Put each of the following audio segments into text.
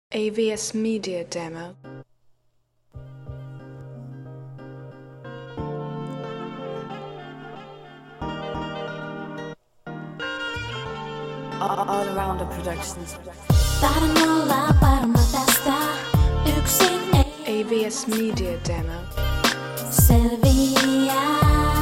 AVS Media Demo. All Around the Productions. Tahdon olla varma tästä, yksin ei AVS Media Demo. selviää.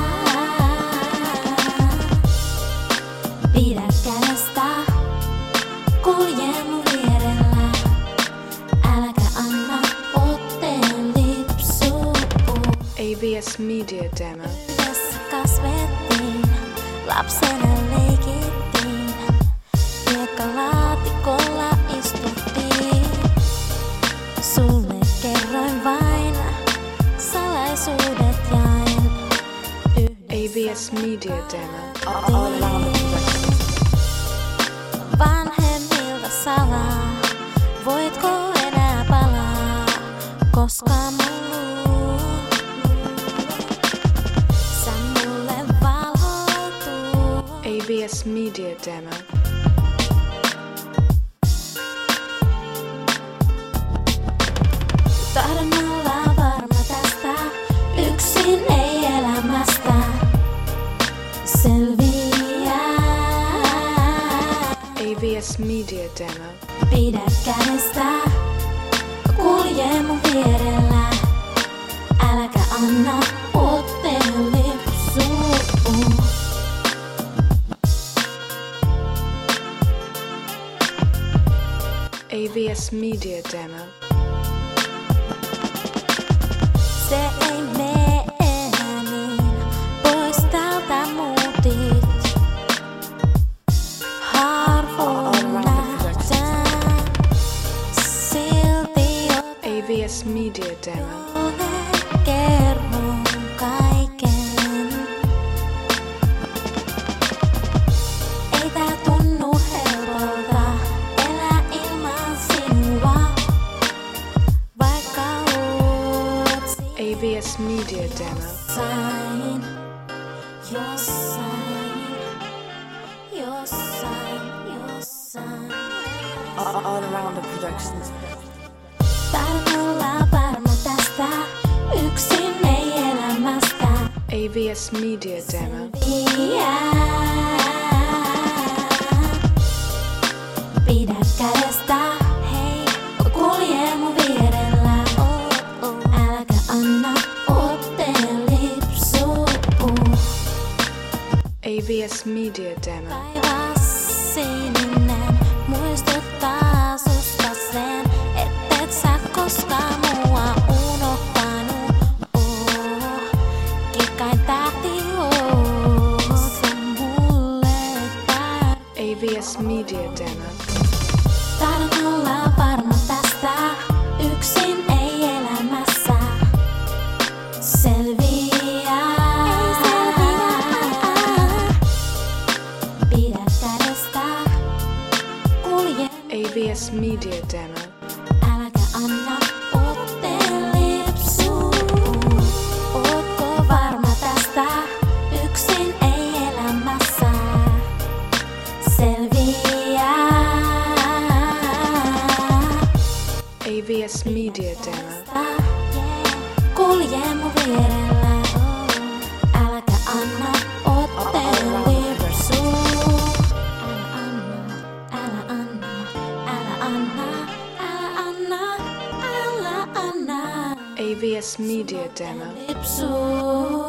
Pidä kädestä, kulje mun vierellä. Äläkä anna otteen lipsua. AVS Media Demo. Yhdessä kasvettiin, lapsena leikittiin. Hiekkalaatikolla istuttiin. Sulle kerroin vain, salaisuudet jain. AVS Media Demo. All Around the Productions. Vanhemmilta salaa, voitko enää palaa, koska mun sä mulle valhoutuu. AVS Media Demo. Tahdon olla varma tästä, yksin ei elämästä selviää. AVS Media Demo. Pidä kädestä, kulje mun vierellä. Äläkä anna otteen lipsua. AVS Media Demo. Se ei mee enää niin, pois täältä muutit. Harvoin nähdään, silti AVS Media Demo. olet kerron kaiken. Ei tää tunnu helpolta, elää ilman sinua, vaikka oot AVS Media Demo. jossain. All Around the Productions. Tahdon olla varma tästä, yksin ei elämästä AVS Media Demo. Pidä kädestä, hei, kulje mun vierellä. Äläkä anna otteen lipsua. AVS Media Demo. Taivas sininen muistuttaa susta sen, ettet sä koskaan mua unohtanut. Kirkkain tähti oot sä mulle tää. AVS Media Demo. Tahdon olla varma tästä, yksin ei elämässä selviää. Pidä kädestä, kulje, AVS Media Demo. äläkä anna otteen lipsua. Ootko varma tästä, yksin ei elämässä selviää. AVS Media Demo. Kulje mun vierellä, äläkä anna otteen lipsua. Älä anna AVS Media Demo. lipsua.